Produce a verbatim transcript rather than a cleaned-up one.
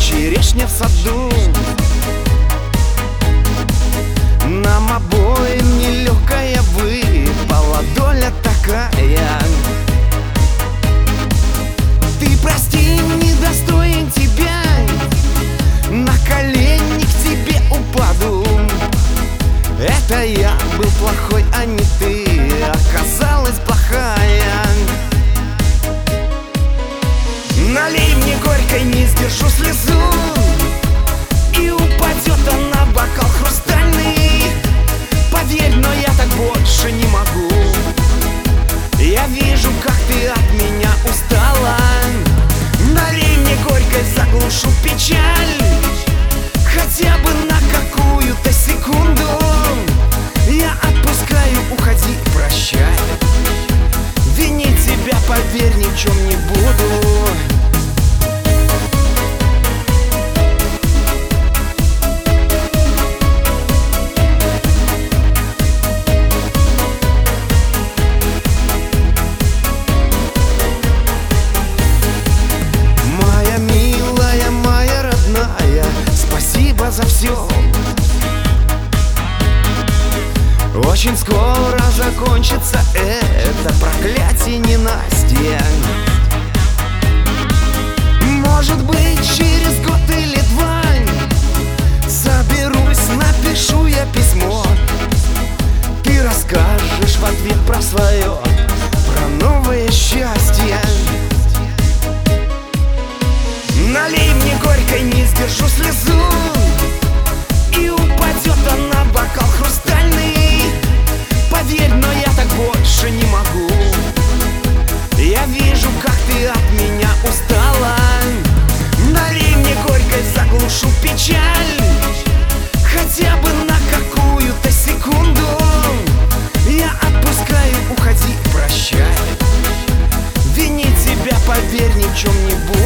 черешня в саду. Нам обоим нелегкая выпала доля такая. Ты прости, недостоин тебя, на колени к тебе упаду. Это я был плохой, а не ты оказалась плохая. Налей мне горькой, не сдержу слезу, и упадет она в бокал хрустальный. Поверь, но я так больше не могу. Я вижу, как ты от меня устала. Налей мне горькой, заглушу печаль, хотя бы на какую-то секунду. Я отпускаю, уходи, прощай. Винить тебя, поверь, ни в чем не буду. Спасибо за все. Очень скоро закончится это проклятие ненастья. Может быть, через год или два соберусь, напишу я письмо. Ты расскажешь в ответ про свое, про новое счастье. Налей мне горькой, не сдержу слезу, и упадет она в бокал хрустальный. Поверь, но я так больше не могу. Я вижу, как ты от меня устала. Налей мне горькой, заглушу печаль, хотя бы на какую-то секунду. Я отпускаю, уходи, прощай. Винить тебя, поверь, ни в чем не буду.